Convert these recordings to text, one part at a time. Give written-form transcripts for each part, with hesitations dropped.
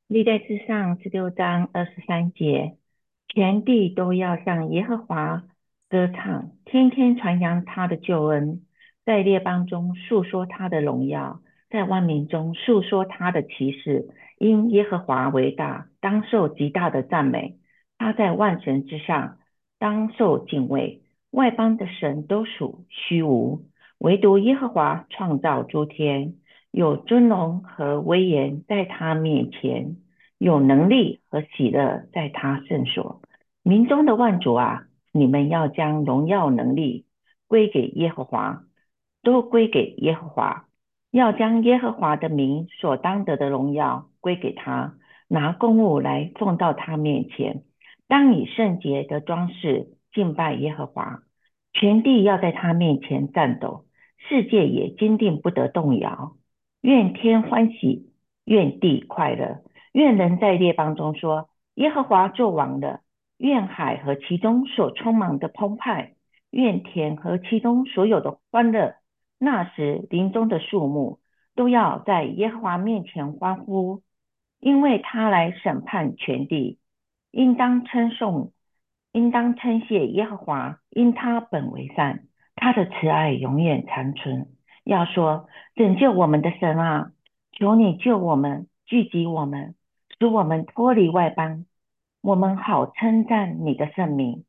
历代志上16章23节，全地都要向耶和华歌唱，天天传扬他的救恩，在列邦中述说他的荣耀，在万民中述说他的奇事。因耶和华为大，当受极大的赞美。他在万神之上，当受敬畏。外邦的神都属虚无，唯独耶和华创造诸天，有尊荣和威严在他面前。有能力和喜乐在他圣所。民中的万主啊，你们要将荣耀能力归给耶和华，都归给耶和华。要将耶和华的名所当得的荣耀归给他，拿供物来奉到他面前。当以圣洁的装饰敬拜耶和华，全地要在他面前颤抖，世界也坚定不得动摇。愿天欢喜，愿地快乐。愿人在列邦中说：耶和华作王了。愿海和其中所充满的澎湃，愿田和其中所有的欢乐。那时林中的树木都要在耶和华面前欢呼，因为他来审判全地。应当称颂，应当称谢耶和华，因他本为善，他的慈爱永远长存。要说：拯救我们的神啊，求你救我们，聚集我们，使我们脱离外邦，我们好称赞你的圣名，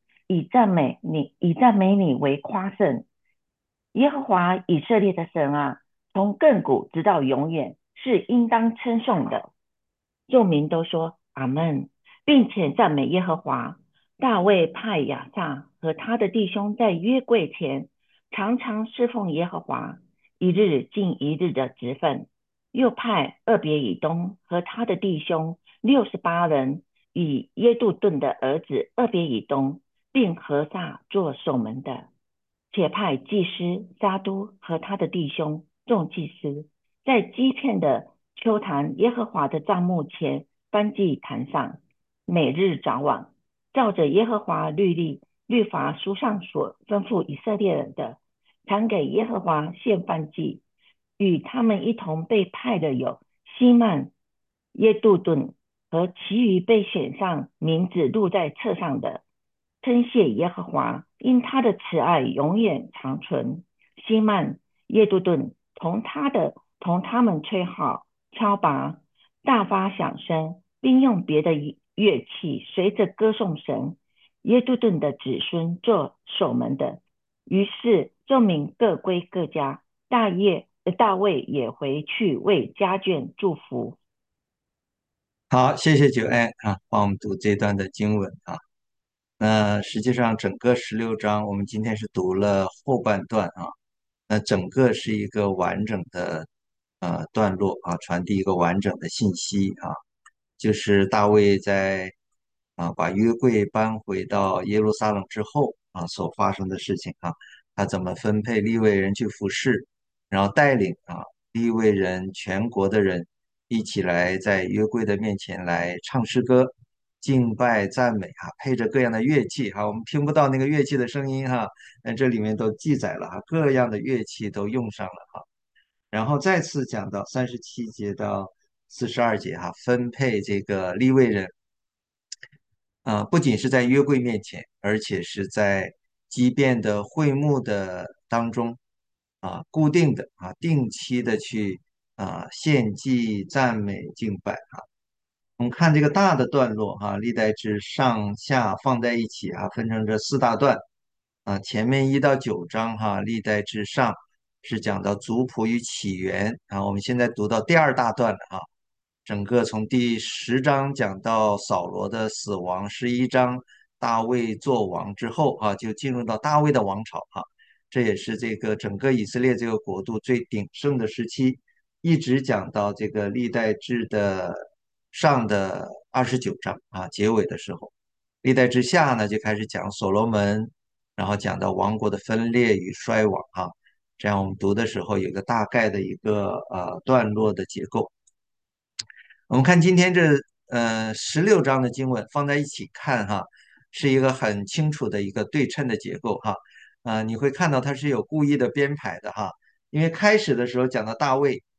以赞美你为夸胜。耶和华以色列的神啊，从亘古直到永远，是应当称颂的。众民都说阿门，并且赞美耶和华。大卫派亚萨和他的弟兄在约柜前常常侍奉耶和华，一日尽一日的职分。又派俄别以东和他的弟兄68人，与耶杜顿的儿子俄别以东，并何撒做守门的。且派祭司撒都和他的弟兄众祭司，在基遍的秋坛耶和华的帐幕前颁祭坛上，每日早晚，照着耶和华律法书上所吩咐以色列人的，常给耶和华献燔祭。与他们一同被派的有希曼、耶杜顿和其余被选上名字录在册上的。称谢耶和华，因他的慈爱永远长存。希曼、耶杜顿同他们吹号、敲拔，大发响声，并用别的乐器随着歌颂神。耶杜顿的子孙做守门的。于是众民各归各家，大卫也回去为家眷祝福。 好，谢谢九安啊，帮我们读这段的经文啊。那实际上整个16章，我们今天是读了后半段啊。那整个是一个完整的段落啊，传递一个完整的信息啊，就是大卫在把约柜搬回到耶路撒冷之后啊所发生的事情啊，他怎么分配利未人去服侍，然后带领利未人全国的人一起来在约柜的面前来唱诗歌、敬拜、赞美配着各样的乐器我们听不到那个乐器的声音那这里面都记载了各样的乐器都用上了然后再次讲到37节到42节分配这个利未人不仅是在约柜面前，而且是在畸变的会幕的当中固定的定期的去献祭、赞美、敬拜我们看这个大的段落历代志上下放在一起分成这4大段前面1到9章历代志上是讲到族谱与起源我们现在读到第2大段了整个从第10章讲到扫罗的死亡，11章大卫做王之后就进入到大卫的王朝这也是这个整个以色列这个国度最鼎盛的时期，一直讲到这个历代志的上的29章结尾的时候，历代志下呢就开始讲所罗门，然后讲到王国的分裂与衰亡这样我们读的时候有一个大概的一个段落的结构。我们看今天这16章的经文放在一起看是一个很清楚的一个对称的结构你会看到它是有故意的编排的因为开始的时候讲到大卫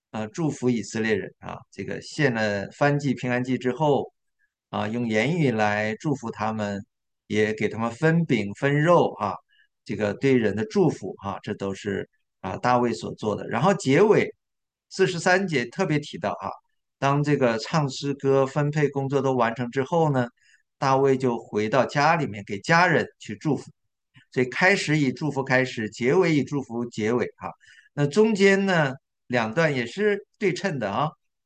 祝福以色列人啊，这个献了燔祭、平安祭之后啊，用言语来祝福他们，也给他们分饼分肉啊，这个对人的祝福啊，这都是大卫所做的。然后结尾43节特别提到当这个唱诗歌分配工作都完成之后呢，大卫就回到家里面给家人去祝福。所以开始以祝福开始，结尾以祝福结尾那中间呢两段也是对称的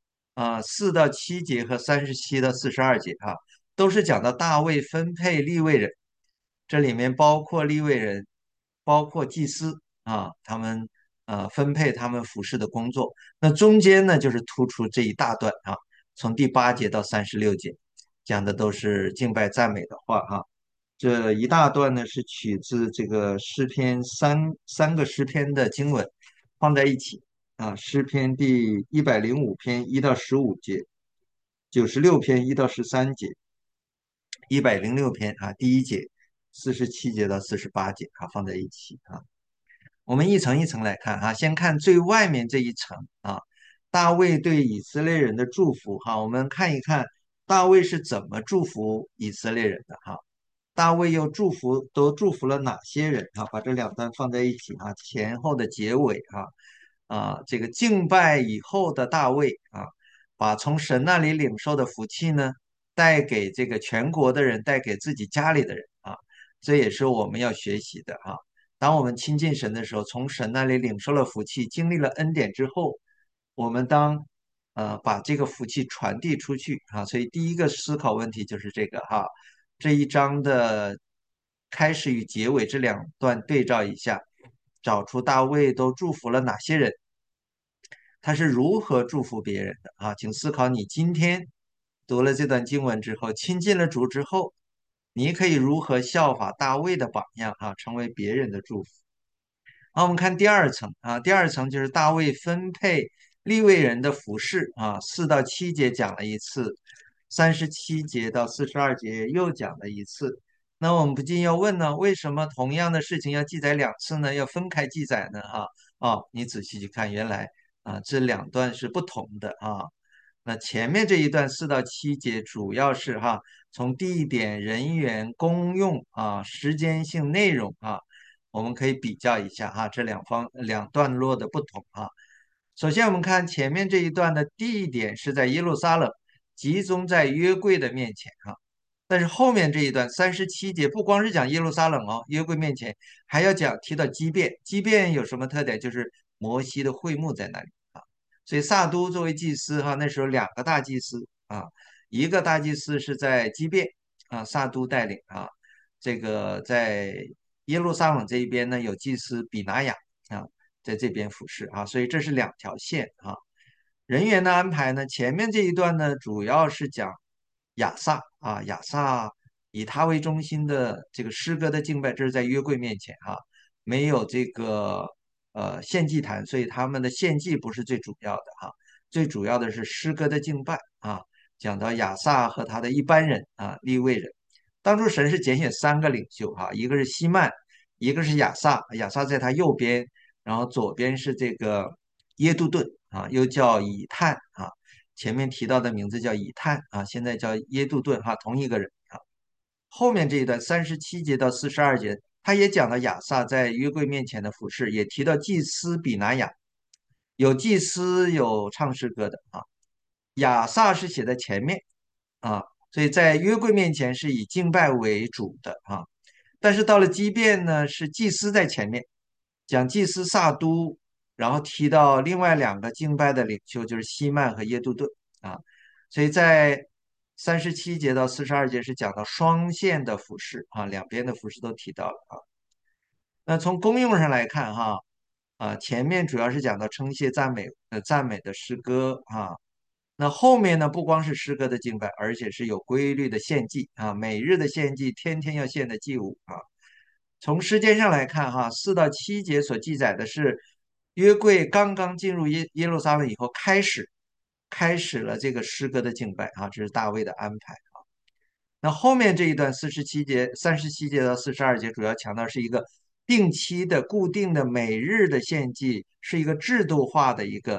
4到7节和37到42节都是讲到大卫分配利未人，这里面包括利未人，包括祭司他们分配他们服侍的工作。那中间呢就是突出这一大段从第8节到36节，讲的都是敬拜赞美的话这一大段呢是取自这个诗篇三个诗篇的经文放在一起诗篇第105篇1到15节，96篇1到13节，106篇第一节，47节到48节放在一起我们一层一层来看先看最外面这一层大卫对以色列人的祝福我们看一看大卫是怎么祝福以色列人的大卫又都祝福了哪些人把这两段放在一起前后的结尾这个敬拜以后的大卫把从神那里领受的福气呢，带给这个全国的人，带给自己家里的人这也是我们要学习的当我们亲近神的时候，从神那里领受了福气，经历了恩典之后，我们把这个福气传递出去所以第一个思考问题就是这个这一章的开始与结尾这两段对照一下，找出大卫都祝福了哪些人，他是如何祝福别人的请思考你今天读了这段经文之后，亲近了主之后，你可以如何效法大卫的榜样成为别人的祝福。我们看第二层第二层就是大卫分配利未人的服饰4到7节讲了一次，37节到42节又讲了一次。那我们不禁要问呢，为什么同样的事情要记载2次呢？要分开记载呢？你仔细去看，原来这两段是不同的那前面这一段4到7节主要是从地点、人员、功用时间性、内容我们可以比较一下这两段落的不同首先，我们看前面这一段的地点是在耶路撒冷，集中在约柜的面前但是后面这一段37节不光是讲耶路撒冷约柜面前还要提到基遍。基遍有什么特点？就是摩西的会幕在那里所以撒都作为祭司那时候两个大祭司一个大祭司是在基遍撒都带领这个在耶路撒冷这一边呢有祭司比拿雅啊，在这边服侍所以这是两条线人员的安排呢，前面这一段呢主要是讲亚萨亚萨以他为中心的这个诗歌的敬拜，这是在约柜面前没有这个献祭坛，所以他们的献祭不是最主要的最主要的是诗歌的敬拜讲到亚萨和他的一般人利未人。当初神是拣选3个领袖一个是希曼，一个是亚萨，亚萨在他右边，然后左边是这个耶杜顿又叫以探前面提到的名字叫以探现在叫耶杜顿同一个人后面这一段37节到42节，他也讲到亚萨在约柜面前的服饰，也提到祭司比拿雅，有祭司有唱诗歌的亚萨是写在前面啊，所以在约柜面前是以敬拜为主的但是到了基遍呢，是祭司在前面讲祭司撒都，然后提到另外2个敬拜的领袖就是希曼和耶杜顿所以在37节到42节是讲到双线的服饰两边的服饰都提到了那从功用上来看前面主要是讲到称谢赞美的诗歌那后面呢，不光是诗歌的敬拜，而且是有规律的献祭每日的献祭，天天要献的祭物从时间上来看4到7节所记载的是约柜刚刚进入耶路撒冷以后开始了这个诗歌的敬拜这是大卫的安排那后面这一段37节到42节主要强调是一个定期的、固定的每日的献祭，是一个制度化的一个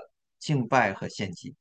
敬拜和献祭。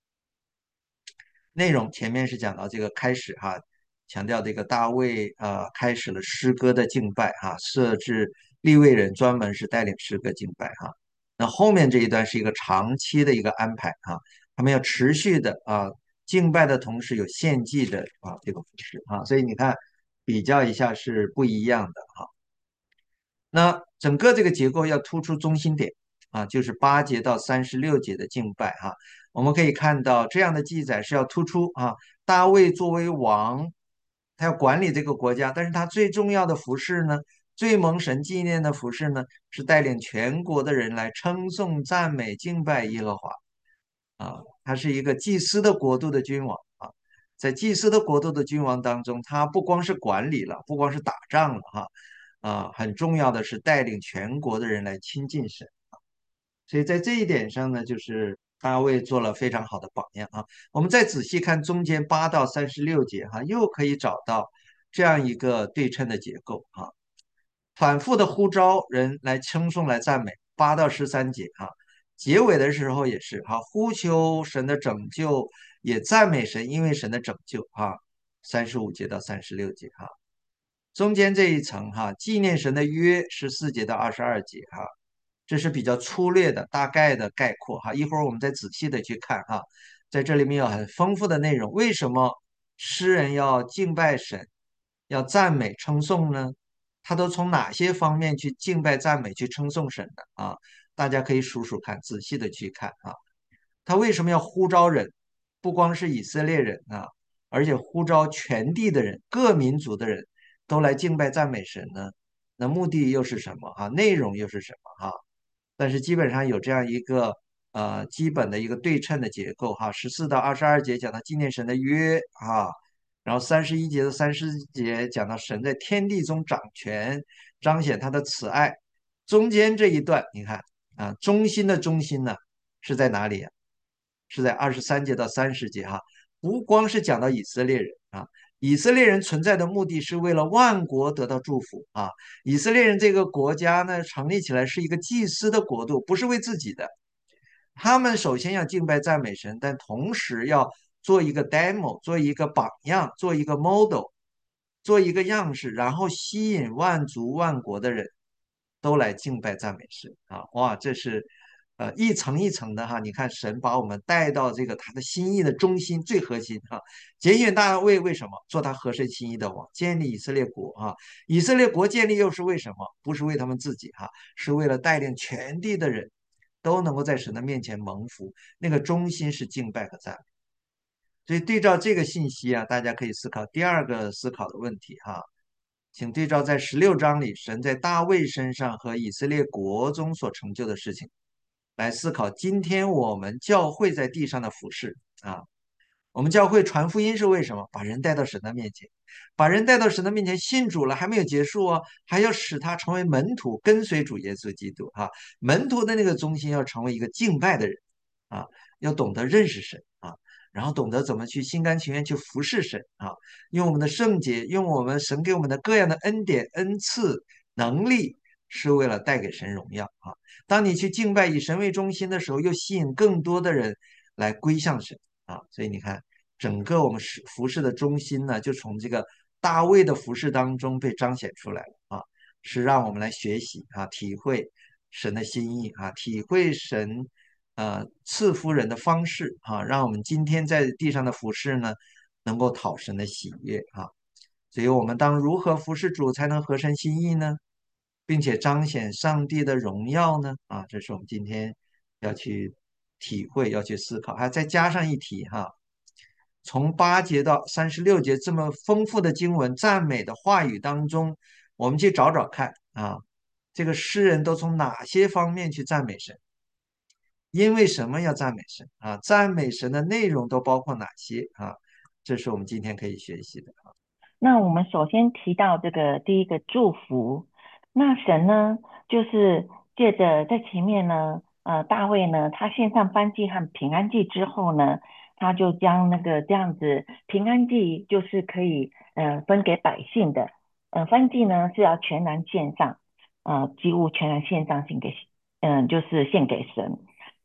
内容前面是讲到这个开始哈，强调这个大卫开始了诗歌的敬拜哈，设置利未人专门是带领诗歌敬拜哈。那后面这一段是一个长期的一个安排哈，他们要持续的敬拜的同时有献祭的这个服饰啊，所以你看比较一下是不一样的哈。那整个这个结构要突出中心点就是8节到36节的敬拜哈。我们可以看到这样的记载是要突出大卫作为王，他要管理这个国家，但是他最重要的服饰呢，最蒙神纪念的服饰呢，是带领全国的人来称颂、赞美、敬拜耶和华他是一个祭司的国度的君王在祭司的国度的君王当中，他不光是管理了，不光是打仗了很重要的是带领全国的人来亲近神所以在这一点上呢，就是大卫做了非常好的榜样我们再仔细看中间8到36节又可以找到这样一个对称的结构反复的呼召人来称颂来赞美8到13节结尾的时候也是呼求神的拯救，也赞美神，因为神的拯救35节到36节中间这一层纪念神的约14节到22节这是比较粗略的大概的概括一会儿我们再仔细的去看在这里面有很丰富的内容。为什么诗人要敬拜神，要赞美称颂呢？他都从哪些方面去敬拜赞美去称颂神的大家可以数数看，仔细的去看他为什么要呼召人？不光是以色列人而且呼召全地的人，各民族的人都来敬拜赞美神呢？那目的又是什么内容又是什么但是基本上有这样一个基本的一个对称的结构14到22节讲到纪念神的约然后31节到30节讲到神在天地中掌权，彰显他的慈爱。中间这一段你看中心的中心呢是在哪里是在23节到30节不光是讲到以色列人以色列人存在的目的是为了万国得到祝福以色列人这个国家呢成立起来是一个祭司的国度，不是为自己的。他们首先要敬拜赞美神，但同时要做一个 demo， 做一个榜样，做一个 model， 做一个样式，然后吸引万族万国的人都来敬拜赞美神哇，这是一层一层的你看神把我们带到这个他的心意的中心最核心拣选大卫为什么做他合神心意的王，建立以色列国以色列国建立又是为什么？不是为他们自己是为了带领全地的人都能够在神的面前蒙福，那个中心是敬拜和赞美。所以对照这个信息大家可以思考第二个思考的问题请对照在16章里神在大卫身上和以色列国中所成就的事情，来思考今天我们教会在地上的服饰我们教会传福音是为什么？把人带到神的面前，把人带到神的面前信主了，还没有结束还要使他成为门徒，跟随主耶稣基督门徒的那个中心要成为一个敬拜的人要懂得认识神然后懂得怎么去心甘情愿去服侍神用我们的圣洁，用我们神给我们的各样的恩典、恩赐、能力，是为了带给神荣耀当你去敬拜以神为中心的时候，又吸引更多的人来归向神所以你看，整个我们服饰的中心呢，就从这个大卫的服饰当中被彰显出来了是让我们来学习体会神的心意体会神赐福人的方式让我们今天在地上的服饰呢，能够讨神的喜悦所以我们当如何服侍主才能合神心意呢？并且彰显上帝的荣耀呢？这是我们今天要去体会、要去思考。还再加上一题从8节到36节这么丰富的经文、赞美的话语当中，我们去找找看这个诗人都从哪些方面去赞美神？因为什么要赞美神赞美神的内容都包括哪些这是我们今天可以学习的那我们首先提到这个第一个祝福，那神呢，就是借着在前面呢，大卫呢，他献上燔祭和平安祭之后呢，他就将那个这样子平安祭就是可以分给百姓的，燔祭呢是要全然献上，祭物全然献上献给就是献给神。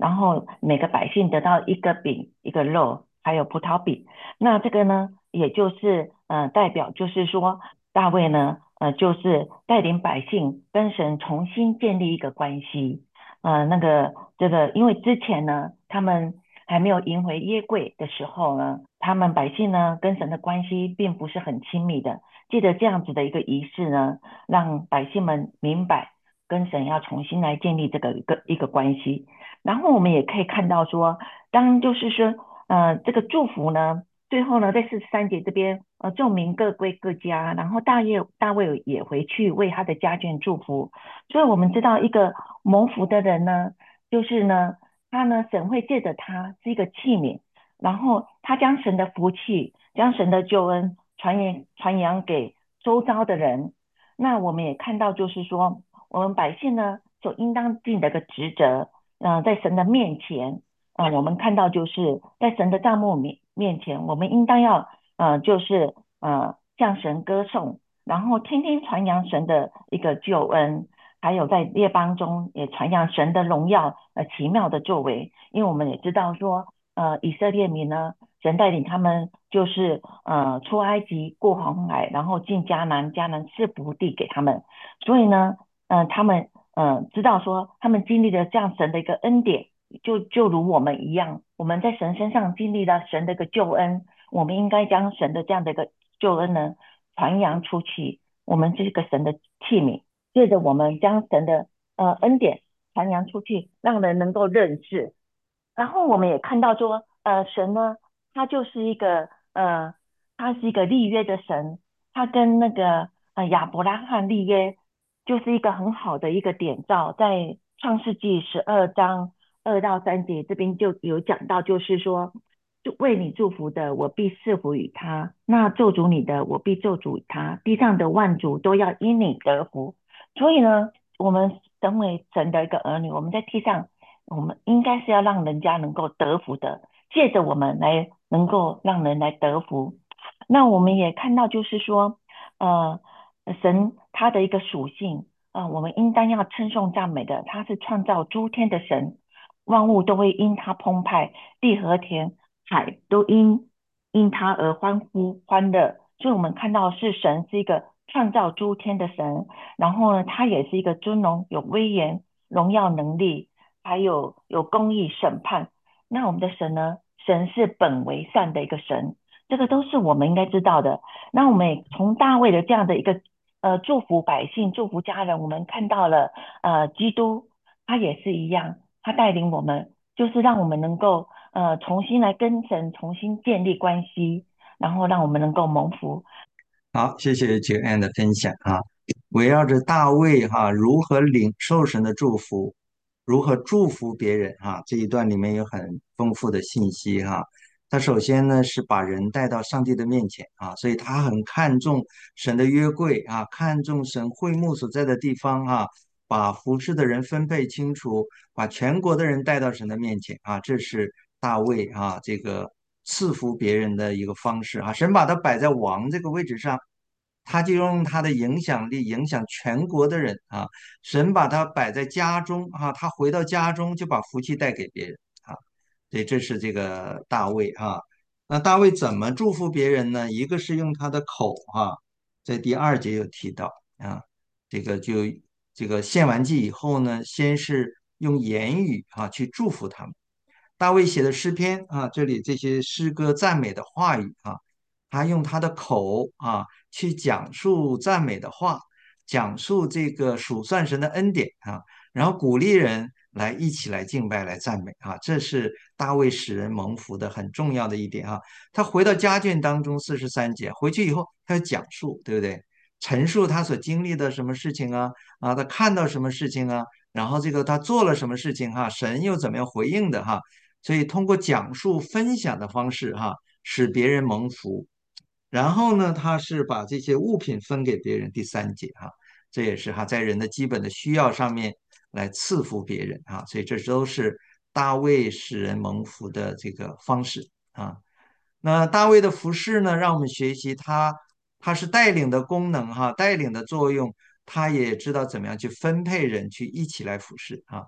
然后每个百姓得到一个饼、一个肉，还有葡萄饼。那这个呢，也就是代表就是说大卫呢，就是带领百姓跟神重新建立一个关系。这个，因为之前呢，他们还没有迎回约柜的时候呢，他们百姓呢跟神的关系并不是很亲密的。记得这样子的一个仪式呢，让百姓们明白跟神要重新来建立这个一个关系。然后我们也可以看到说，当就是说，这个祝福呢，最后呢，在43节这边，众民各归各家，然后大卫也回去为他的家眷祝福。所以我们知道，一个蒙福的人呢，就是呢，他呢，神会借着他是一个器皿，然后他将神的福气、将神的救恩传扬给周遭的人。那我们也看到，就是说，我们百姓呢，所应当尽的一个职责，在神的面前，我们看到就是在神的帐幕面前，我们应当要就是向神歌颂，然后天天传扬神的一个救恩，还有在列邦中也传扬神的荣耀，奇妙的作为。因为我们也知道说，以色列民呢，神带领他们就是出埃及过红海，然后进迦南，迦南赐福地给他们，所以呢，他们知道说他们经历了这样神的一个恩典。就如我们一样，我们在神身上经历了神的一个救恩，我们应该将神的这样的一个救恩呢传扬出去。我们是一个神的器皿，借着我们将神的恩典传扬出去，让人能够认识。然后我们也看到说，神呢，他就是一个他是一个立约的神，他跟那个亚伯拉罕立约，就是一个很好的一个典照，在创世纪12章2到3节这边就有讲到，就是说，就为你祝福的，我必赐福于他；那咒诅你的，我必咒诅他。地上的万族都要因你得福。所以呢，我们成为神的一个儿女，我们在地上，我们应该是要让人家能够得福的，借着我们来能够让人来得福。那我们也看到，就是说，呃，神他的一个属性，我们应当要称颂赞美的，他是创造诸天的神，万物都会因他澎湃，地和田海都因他而欢呼欢乐。所以我们看到是神是一个创造诸天的神，然后呢，他也是一个尊荣、有威严、荣耀能力，还有公义审判。那我们的神呢？神是本为善的一个神，这个都是我们应该知道的。那我们也从大卫的这样的一个祝福百姓、祝福家人，我们看到了基督他也是一样，他带领我们，就是让我们能够重新来跟神重新建立关系，然后让我们能够蒙福。 好，谢谢九安的分享啊。围绕着大卫哈、如何领受神的祝福，如何祝福别人哈、这一段里面有很丰富的信息哈。他首先呢是把人带到上帝的面前啊，所以他很看重神的约柜啊，看重神会幕所在的地方啊，把服侍的人分配清楚，把全国的人带到神的面前啊，这是大卫啊这个赐福别人的一个方式啊。神把他摆在王这个位置上，他就用他的影响力影响全国的人啊。神把他摆在家中啊，他回到家中就把福气带给别人啊。对，这是这个大卫啊。那大卫怎么祝福别人呢？一个是用他的口啊，在第2节有提到啊，这个就这个献完祭以后呢，先是用言语啊去祝福他们。大卫写的诗篇啊，这里这些诗歌赞美的话语啊，他用他的口啊去讲述赞美的话，讲述这个数算神的恩典啊，然后鼓励人来一起来敬拜来赞美啊，这是大卫使人蒙福的很重要的一点啊。他回到家眷当中43节回去以后，他要讲述，对不对？陈述他所经历的什么事情啊，他看到什么事情啊，然后这个他做了什么事情哈，神又怎么样回应的哈。所以通过讲述分享的方式哈，使别人蒙福。然后呢，他是把这些物品分给别人，第3节哈，这也是哈在人的基本的需要上面来赐福别人啊，所以这都是大卫使人蒙福的这个方式啊。那大卫的服饰呢，让我们学习他是带领的功能哈，带领的作用，他也知道怎么样去分配人去一起来服侍啊。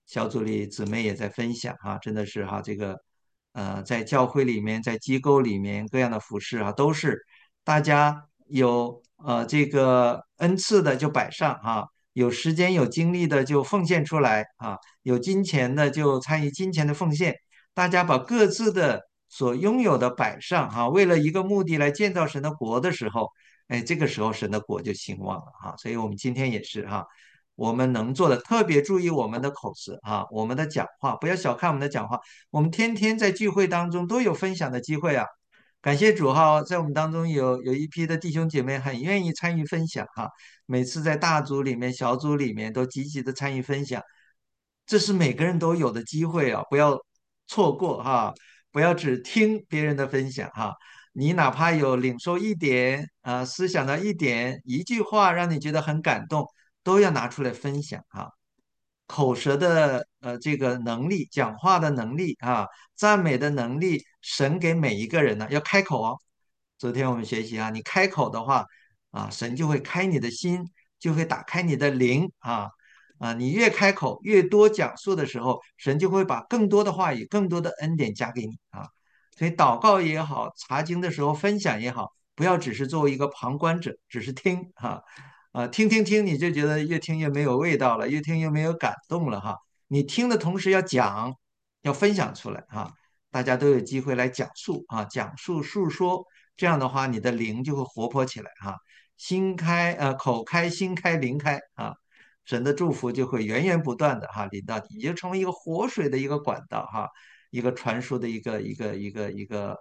小组里姊妹也在分享哈，真的是哈，这个在教会里面，在机构里面各样的服饰啊，都是大家有这个恩赐的就摆上啊，有时间有精力的就奉献出来啊，有金钱的就参与金钱的奉献，大家把各自的所拥有的摆上哈，为了一个目的来建造神的国的时候，哎，这个时候神的国就兴旺了哈。所以我们今天也是哈，我们能做的特别注意我们的口词啊，我们的讲话，不要小看我们的讲话，我们天天在聚会当中都有分享的机会啊。感谢主哈，在我们当中有一批的弟兄姐妹很愿意参与分享哈，每次在大组里面、小组里面都积极的参与分享，这是每个人都有的机会啊，不要错过哈，不要只听别人的分享哈，你哪怕有领受一点思想的一点一句话让你觉得很感动，都要拿出来分享哈。口舌的这个能力，讲话的能力啊，赞美的能力，神给每一个人呢要开口哦。昨天我们学习啊，你开口的话啊，神就会开你的心，就会打开你的灵你越开口越多讲述的时候，神就会把更多的话语、更多的恩典加给你啊。所以祷告也好，查经的时候分享也好，不要只是作为一个旁观者，只是听听听听，你就觉得越听越没有味道了，越听越没有感动了哈。你听的同时要讲，要分享出来哈，大家都有机会来讲述讲述述说，这样的话你的灵就会活泼起来哈，心开口开心开灵开神的祝福就会源源不断的临到你，你就成为一个活水的一个管道一个传输的一个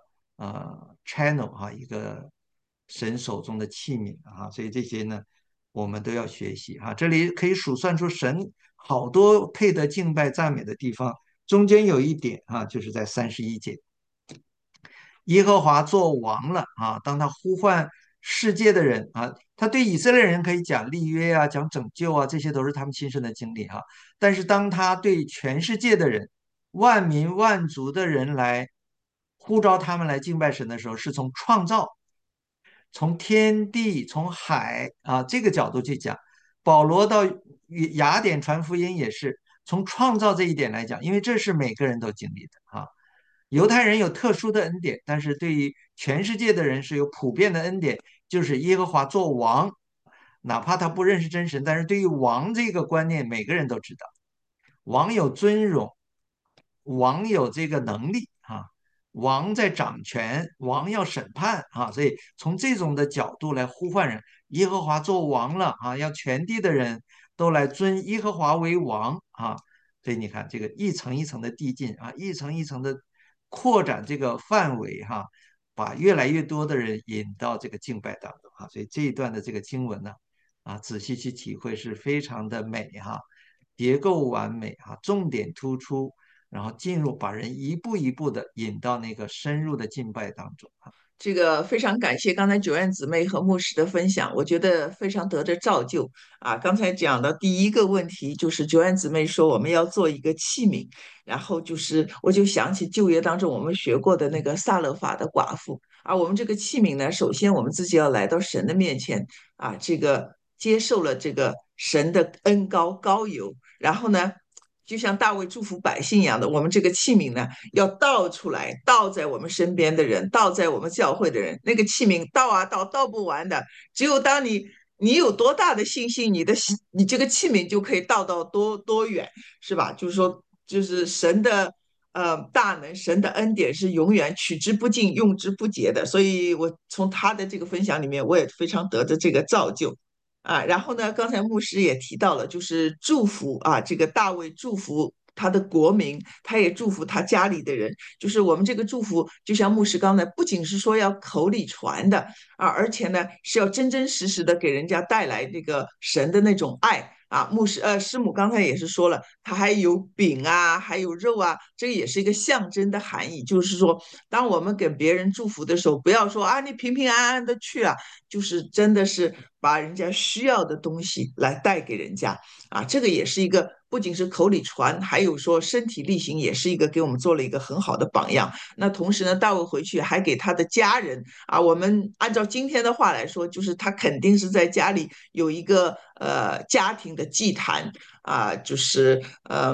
channel 一个神手中的器皿所以这些呢，我们都要学习这里可以数算出神好多配得敬拜赞美的地方，中间有一点就是在31节，耶和华做王了当他呼唤世界的人他对以色列人可以讲立约讲拯救这些都是他们亲身的经历但是当他对全世界的人、万民万族的人来呼召他们来敬拜神的时候，是从创造、从天地、从海这个角度去讲。保罗到雅典传福音也是从创造这一点来讲，因为这是每个人都经历的犹太人有特殊的恩典，但是对于全世界的人是有普遍的恩典，就是耶和华做王，哪怕他不认识真神，但是对于王这个观念，每个人都知道，王有尊荣，王有这个能力王在掌权，王要审判所以从这种的角度来呼唤人，耶和华做王了要全地的人都来尊耶和华为王所以你看这个一层一层的递进一层一层的扩展这个范围把越来越多的人引到这个敬拜当中所以这一段的这个经文呢仔细去体会是非常的美结构完美重点突出。然后进入，把人一步一步的引到那个深入的敬拜当中这个非常感谢刚才九院姊妹和牧师的分享，我觉得非常得着造就啊。刚才讲的第一个问题就是九院姊妹说我们要做一个器皿，然后就是我就想起旧约当中我们学过的那个撒勒法的寡妇，而我们这个器皿呢，首先我们自己要来到神的面前这个接受了这个神的恩膏油，然后呢。就像大卫祝福百姓一样的，我们这个器皿呢，要倒出来，倒在我们身边的人，倒在我们教会的人，那个器皿倒倒不完的。只有当你有多大的信心，你这个器皿就可以倒到多远，是吧？就是说，就是神的大能，神的恩典是永远取之不尽、用之不竭的。所以我从他的这个分享里面，我也非常得着这个造就。然后呢，刚才牧师也提到了，就是祝福这个大卫祝福他的国民，他也祝福他家里的人。就是我们这个祝福，就像牧师刚才不仅是说要口里传的而且呢是要真真实实的给人家带来这个神的那种爱。师母刚才也是说了，它还有饼还有肉这个也是一个象征的含义，就是说，当我们给别人祝福的时候，不要说你平平安安的去就是真的是把人家需要的东西来带给人家这个也是一个不仅是口里传，还有说身体力行，也是一个给我们做了一个很好的榜样。那同时呢，大卫回去还给他的家人我们按照今天的话来说，就是他肯定是在家里有一个家庭的祭坛就是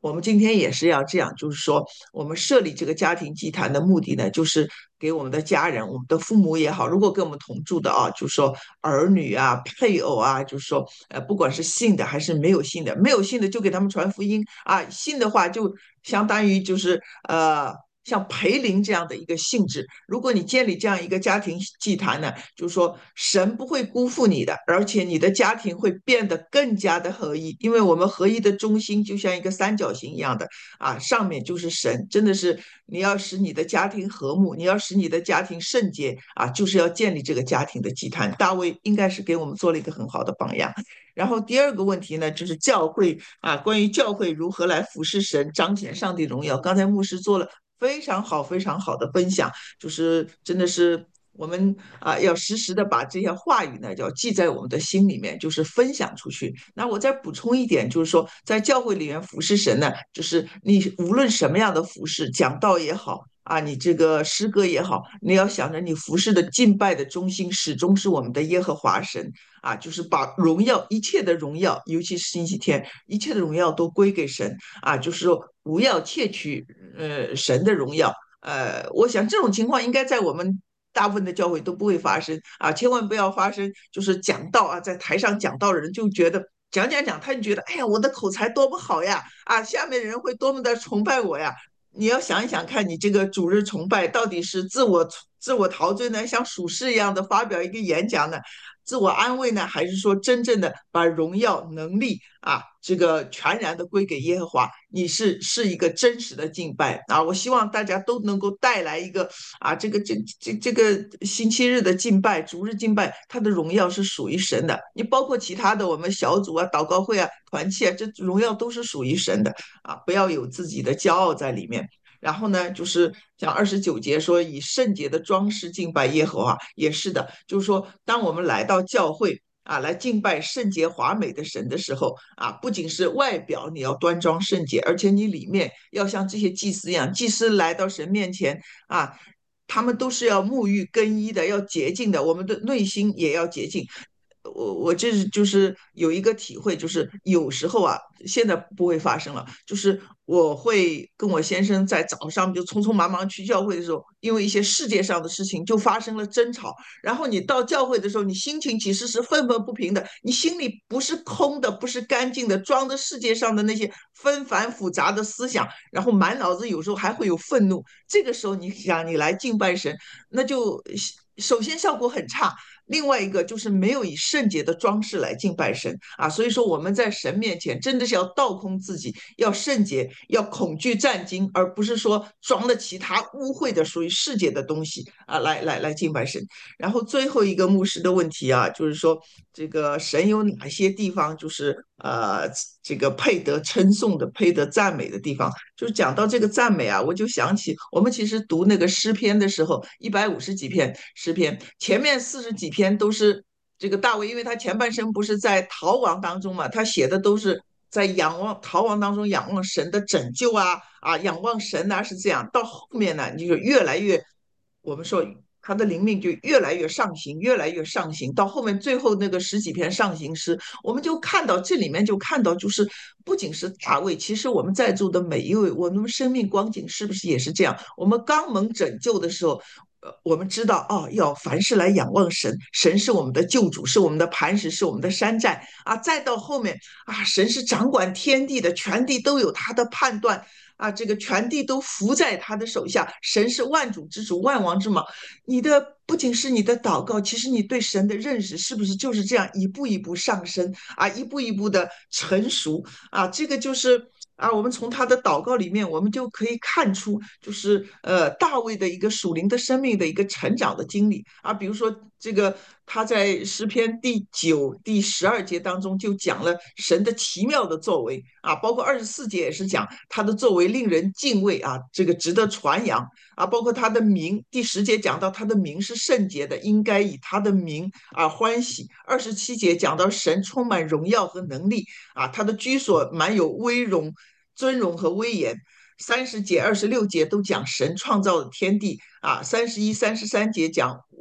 我们今天也是要这样，就是说，我们设立这个家庭祭坛的目的呢，就是给我们的家人，我们的父母也好，如果跟我们同住的啊，就是说儿女啊、配偶啊，就是说，不管是信的还是没有信的，没有信的就给他们传福音啊，信的话就相当于就是像培灵这样的一个性质。如果你建立这样一个家庭祭坛呢，就是说神不会辜负你的，而且你的家庭会变得更加的合一，因为我们合一的中心就像一个三角形一样的啊，上面就是神，真的是你要使你的家庭和睦，你要使你的家庭圣洁啊，就是要建立这个家庭的祭坛。大卫应该是给我们做了一个很好的榜样。然后第二个问题呢，就是教会啊，关于教会如何来服侍神、彰显上帝荣耀。刚才牧师做了非常好、非常好的分享，就是真的是我们要时时的把这些话语呢，要记在我们的心里面，就是分享出去。那我再补充一点，就是说在教会里面服侍神呢，就是你无论什么样的服侍，讲道也好。啊，你这个诗歌也好，你要想着你服侍的敬拜的中心始终是我们的耶和华神啊，就是把荣耀一切的荣耀，尤其是星期天，一切的荣耀都归给神啊，就是说不要窃取神的荣耀。我想这种情况应该在我们大部分的教会都不会发生啊，千万不要发生，就是讲道啊，在台上讲道的人就觉得讲，他就觉得，哎呀，我的口才多么好呀，啊，下面的人会多么的崇拜我呀。你要想一想看，你这个主日崇拜到底是自我陶醉呢，像属世一样的发表一个演讲呢，自我安慰呢，还是说真正的把荣耀能力啊，这个全然的归给耶和华？你是一个真实的敬拜啊！我希望大家都能够带来一个啊，这个星期日的敬拜、主日敬拜，它的荣耀是属于神的。你包括其他的我们小组啊、祷告会啊、团契啊，这荣耀都是属于神的啊！不要有自己的骄傲在里面。然后呢，就是像29节说，以圣洁的装饰敬拜耶和华，也是的，就是说，当我们来到教会啊，来敬拜圣洁华美的神的时候啊，不仅是外表你要端庄圣洁，而且你里面要像这些祭司一样，祭司来到神面前啊，他们都是要沐浴更衣的，要洁净的，我们的内心也要洁净。我这是就是有一个体会，就是有时候啊，现在不会发生了，就是我会跟我先生在早上就匆匆忙忙去教会的时候，因为一些世界上的事情就发生了争吵，然后你到教会的时候，你心情其实是愤愤不平的，你心里不是空的，不是干净的，装的世界上的那些纷繁复杂的思想，然后满脑子有时候还会有愤怒，这个时候你想你来敬拜神，那就首先效果很差。另外一个就是没有以圣洁的装饰来敬拜神啊，所以说我们在神面前真的是要倒空自己，要圣洁，要恐惧战惊，而不是说装了其他污秽的属于世界的东西啊，来敬拜神。然后最后一个牧师的问题啊，就是说这个神有哪些地方就是这个配得称颂的、配得赞美的地方？就是讲到这个赞美啊，我就想起我们其实读那个诗篇的时候，150几篇诗篇，前面40几篇都是这个大卫，因为他前半生不是在逃亡当中嘛，他写的都是在逃亡当中仰望神的拯救仰望神是这样。到后面呢，你就越来越，我们说他的灵命就越来越上行，越来越上行。到后面最后那个十几篇上行诗，我们就看到这里面就看到，就是不仅是大卫，其实我们在座的每一位，我们生命光景是不是也是这样？我们刚蒙拯救的时候。我们知道要凡事来仰望神，神是我们的救主，是我们的磐石，是我们的山寨啊。再到后面神是掌管天地的，全地都有他的判断啊，这个全地都服在他的手下，神是万主之主，万王之王。你的不仅是你的祷告，其实你对神的认识是不是就是这样一步一步上升一步一步的成熟这个就是我们从他的祷告里面，我们就可以看出，就是大卫的一个属灵的生命的一个成长的经历比如说这个他在诗篇第9、第12节当中就讲了神的奇妙的作为包括24节也是讲他的作为令人敬畏这个值得传扬包括他的名，第10节讲到他的名是圣洁的，应该以他的名欢喜。27节讲到神充满荣耀和能力他的居所满有威荣、尊荣和威严。30节、26节都讲神创造的天地31、33节讲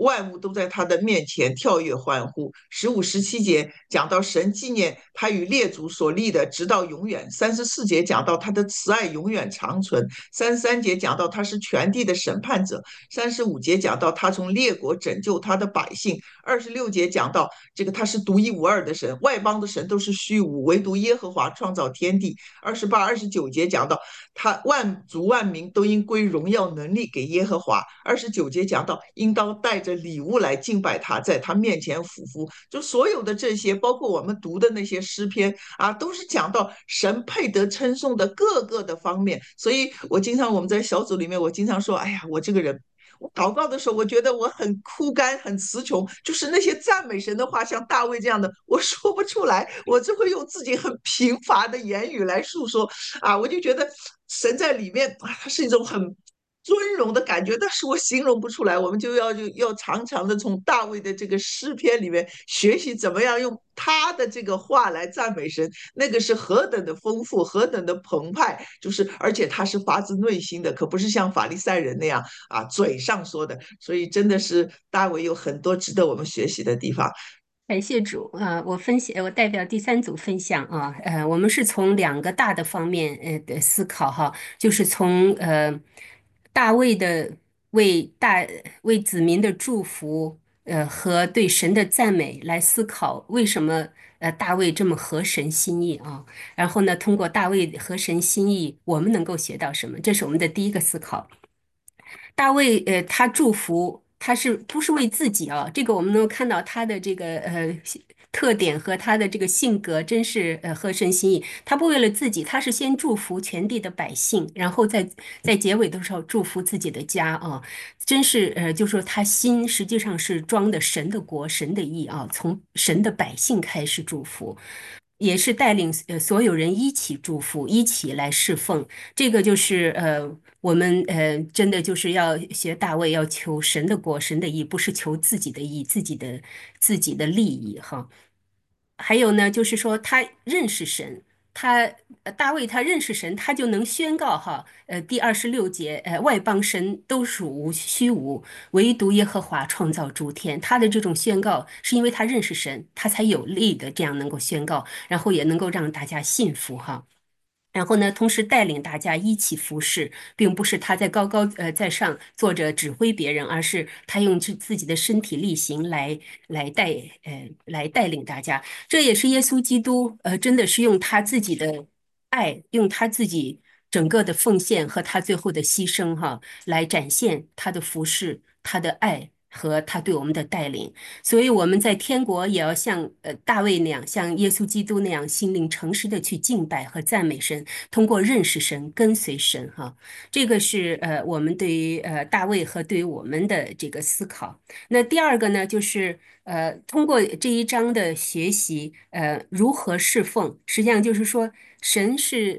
万物都在他的面前跳跃欢呼。15、17节讲到神纪念他与列祖所立的，直到永远。34节讲到他的慈爱永远长存。33节讲到他是全地的审判者。35节讲到他从列国拯救他的百姓。26节讲到这个他是独一无二的神，外邦的神都是虚无，唯独耶和华创造天地。28、29节讲到他万族万民都应归荣耀能力给耶和华。29节讲到应当带着礼物来敬拜他，在他面前俯伏。就所有的这些，包括我们读的那些诗篇啊，都是讲到神配得称颂的各个的方面。所以我们在小组里面，我经常说，哎呀，我这个人。我祷告的时候，我觉得我很枯干、很词穷，就是那些赞美神的话，像大卫这样的，我说不出来，我只会用自己很贫乏的言语来诉说。啊，我就觉得神在里面啊，它是一种很尊荣的感觉，但是我形容不出来。我们就要常常的从大卫的这个诗篇里面学习怎么样用他的这个话来赞美神，那个是何等的丰富，何等的澎湃，就是而且他是发自内心的，可不是像法利赛人那样啊嘴上说的。所以真的是大卫有很多值得我们学习的地方。 感谢主啊！我代表第三组分享啊，我们是从两个大的方面的思考哈，就是从大卫的为大为子民的祝福和对神的赞美来思考为什么大卫这么合神心意啊，然后呢，通过大卫合神心意，我们能够学到什么？这是我们的第一个思考。大卫，他祝福，他是不是为自己啊？这个我们能够看到他的这个特点和他的这个性格，真是合神心意。他不为了自己，他是先祝福全地的百姓，然后在结尾的时候祝福自己的家啊，真是就说他心实际上是装的神的国、神的意啊，从神的百姓开始祝福。也是带领所有人一起祝福，一起来侍奉。这个就是我们真的就是要学大卫，要求神的国、神的义，不是求自己的义、自己的利益哈。还有呢，就是说他认识神，大卫他认识神，他就能宣告哈，第26节，外邦神都属无虚无，唯独耶和华创造诸天。他的这种宣告是因为他认识神，他才有力的这样能够宣告，然后也能够让大家信服哈。然后呢，同时带领大家一起服侍，并不是他在高高在上坐着指挥别人，而是他用自己的身体力行来带领大家。这也是耶稣基督真的是用他自己的爱，用他自己整个的奉献和他最后的牺牲哈，来展现他的服侍、他的爱和他对我们的带领。所以我们在天国也要像大卫那样，像耶稣基督那样，心灵诚实的去敬拜和赞美神，通过认识神、跟随神哈。这个是我们对于大卫和对于我们的这个思考。那第二个呢，就是通过这一章的学习，如何侍奉，实际上就是说神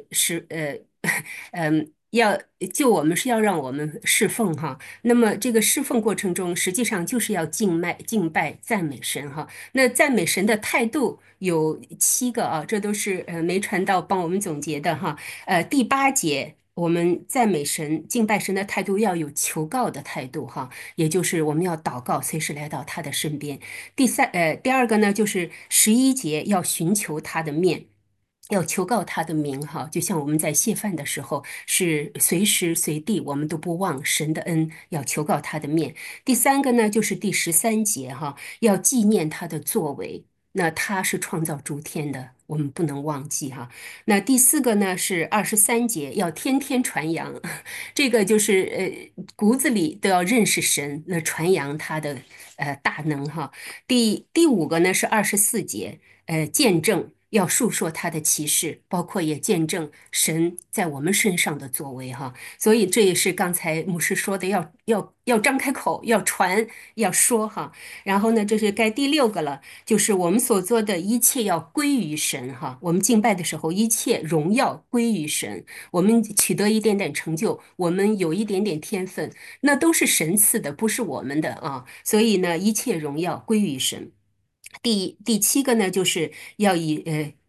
要救我们是要让我们侍奉哈。那么这个侍奉过程中，实际上就是要敬拜、赞美神哈。那赞美神的态度有7个啊，这都是没传道帮我们总结的哈。第8节。我们赞美神、敬拜神的态度要有求告的态度，哈，也就是我们要祷告，随时来到他的身边。第二个呢，就是11节要寻求他的面。要求告他的名哈，就像我们在谢饭的时候，是随时随地我们都不忘神的恩，要求告他的面。第三个呢，就是第13节哈，要纪念他的作为。那他是创造诸天的，我们不能忘记哈。那第四个呢是23节，要天天传扬，这个就是骨子里都要认识神，那传扬他的大能哈。第五个呢是24节，见证。要述说他的启示，包括也见证神在我们身上的作为哈，所以这也是刚才牧师说的，要张开口，要传，要说哈。然后呢，这是该第6个了，就是我们所做的一切要归于神哈。我们敬拜的时候，一切荣耀归于神。我们取得一点点成就，我们有一点点天分，那都是神赐的，不是我们的啊。所以呢，一切荣耀归于神。第7个呢，就是要以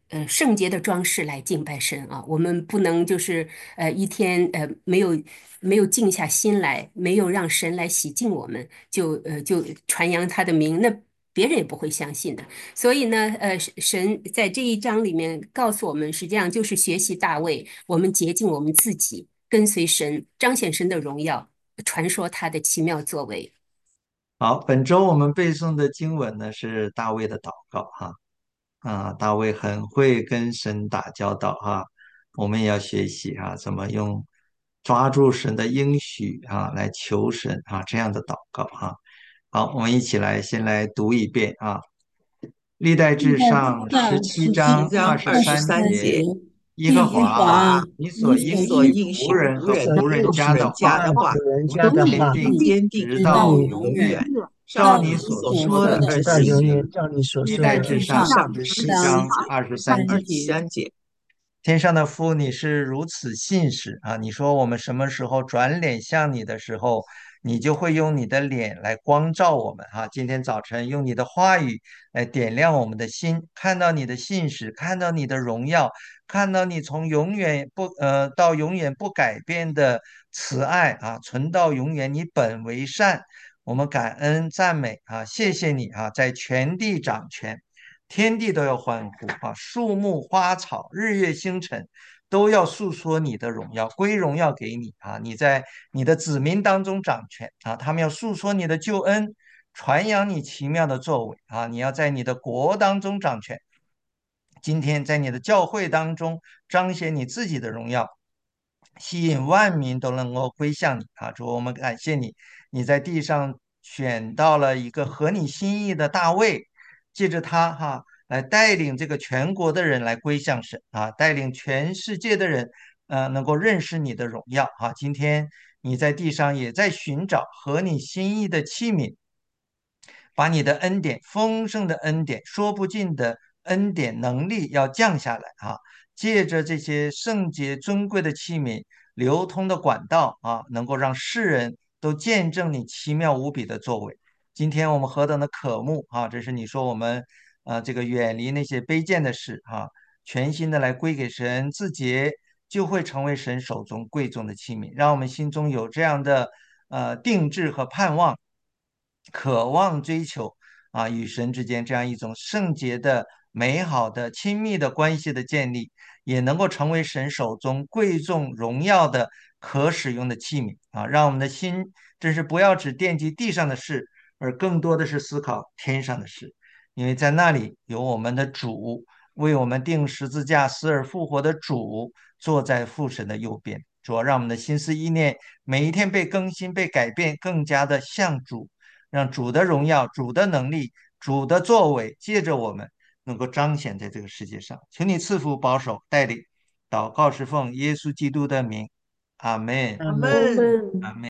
圣洁的装饰来敬拜神啊。我们不能就是一天没有静下心来，没有让神来洗净我们，就传扬他的名，那别人也不会相信的。所以呢，神在这一章里面告诉我们，实际上就是学习大卫，我们洁净我们自己，跟随神，彰显神的荣耀，传说他的奇妙作为。 好，本周我们背诵的经文呢是大卫的祷告哈。大卫很会跟神打交道哈，我们也要学习哈，怎么用抓住神的应许来求神这样的祷告哈。好，我们一起来先来读一遍啊，历代志上十上七十七章二章十二十二十三节， 三节， 三节， 耶和耶和华啊， 华， 你所你所应许你所应应许仆人和仆人仆人和仆人家的话， 家的话， 仆人家不的话， 定不必定坚定， 直直到直到到永远， 永远。 照照你你所所说的说的直而行。 到永远， 而行。 照你所历说的代志上历代志上而十七十七行。 章章二十三节。 二十三节， 天上的父，你是如此信实啊！你说我们什么时候转脸向你的时候，你就会用你的脸来光照我们啊！今天早晨用你的话语来点亮我们的心，看到你的信实，看到你的荣耀，看到你从永远不到永远不改变的慈爱啊，存到永远，你本为善。我们感恩赞美啊，谢谢你啊，在全地掌权。天地都要欢呼啊！树木花草、日月星辰都要诉说你的荣耀，归荣耀给你啊！你在你的子民当中掌权啊，他们要诉说你的救恩，传扬你奇妙的作为啊！你要在你的国当中掌权，今天在你的教会当中彰显你自己的荣耀，吸引万民都能够归向你啊！主，我们感谢你，你在地上选到了一个合你心意的大卫，借着他来带领这个全国的人来归向神啊，带领全世界的人能够认识你的荣耀啊！今天你在地上也在寻找合你心意的器皿，把你的恩典、丰盛的恩典、说不尽的恩典能力要降下来啊！借着这些圣洁尊贵的器皿、流通的管道啊，能够让世人都见证你奇妙无比的作为。今天我们何等的渴慕啊！这是你说我们这个远离那些卑贱的事啊，全心的来归给神，自洁就会成为神手中贵重的器皿。让我们心中有这样的定志和盼望，渴望追求与神之间这样一种圣洁的、美好的、亲密的关系的建立，也能够成为神手中贵重荣耀的可使用的器皿啊！让我们的心真是不要只惦记地上的事，而更多的是思考天上的事，因为在那里有我们的主为我们钉十字架、死而复活的主坐在父神的右边。主要让我们的心思意念每一天被更新、被改变，更加的像主。让主的荣耀、主的能力、主的作为，借着我们能够彰显在这个世界上。求你赐福、保守、带领。祷告是奉耶稣基督的名，阿门， 阿门。 阿门。 阿门。